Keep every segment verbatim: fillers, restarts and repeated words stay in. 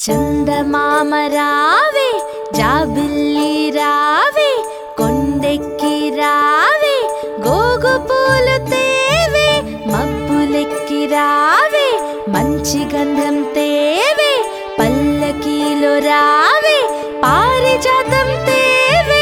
చందమామ రావే జాబిల్లి రావే కొండెక్కి రావే గోగు పూలు తేవే మబ్బులెక్కి రావే మంచి గంధం తేవే పల్లకీలో రావే పారిజాతం తేవే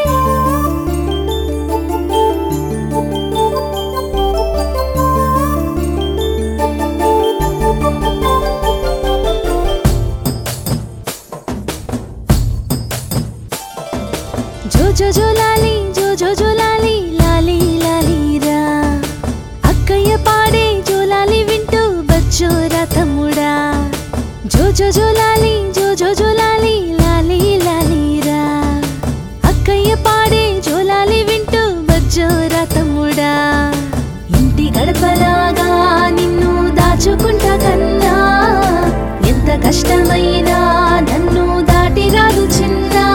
జో జో జో లాలి జో జో జో లాలి లాలి లాలి రా అక్కయ్య పాడే జోలాలి వింటూ బచ్చోరా తమ్ముడా జో జో జో లాలి జో జో జో లాలి లాలి లాలి రా అక్కయ్య పాడే జోలాలి వింటూ బచ్చోరా తమ్ముడా ఇంటి గడపలాగా నిన్ను దాచుకుంటా కన్నా ఎంత కష్టమైనా నన్ను దాటి రాదు చిన్నా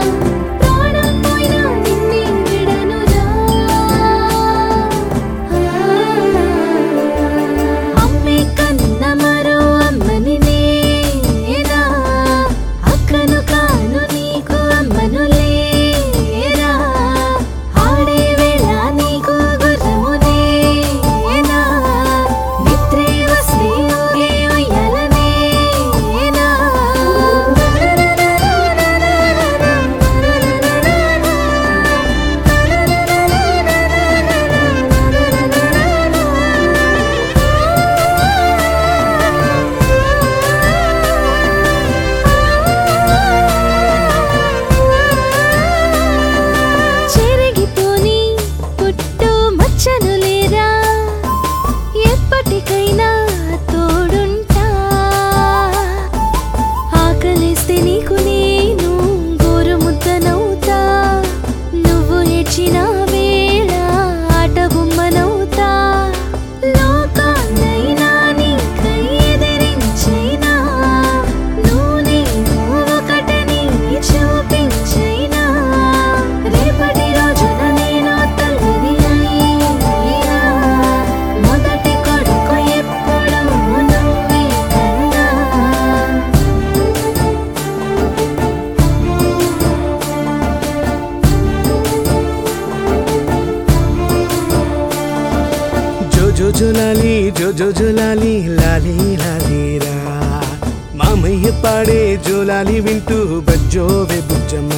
జో జో లాలి జో జో జో లాలి లాలి లాలి రా మామయ్య పాడే జోలాలి వింటూ బజ్జోవే బుజ్జమ్మ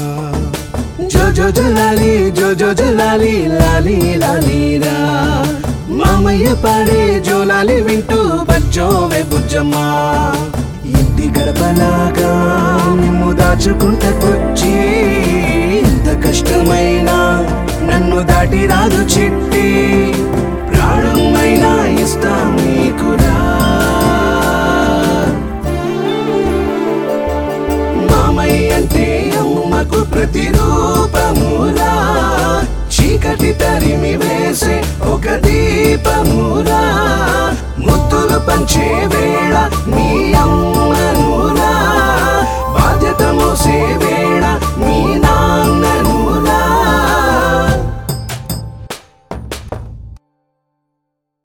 జో జో జో లాలి జో జో జో లాలి లాలి లాలి రా మామయ్య పాడే జోలాలి వింటూ బజ్జోవే బుజ్జమ్మ ఇంటి గడపలాగా నిన్ను దాచుకుంటకొచ్చి ఎంత కష్టమైనా నన్ను దాటి రాదు చిట్టి ప్రాణమైనా ఇస్తాం నీకురా మామయ్య అంటే అమ్మకు ప్రతిరూపమురా చీకటి తరిమి వేసే ఒక దీపమురా ముద్దులు పంచే వేళ మీ అమ్మను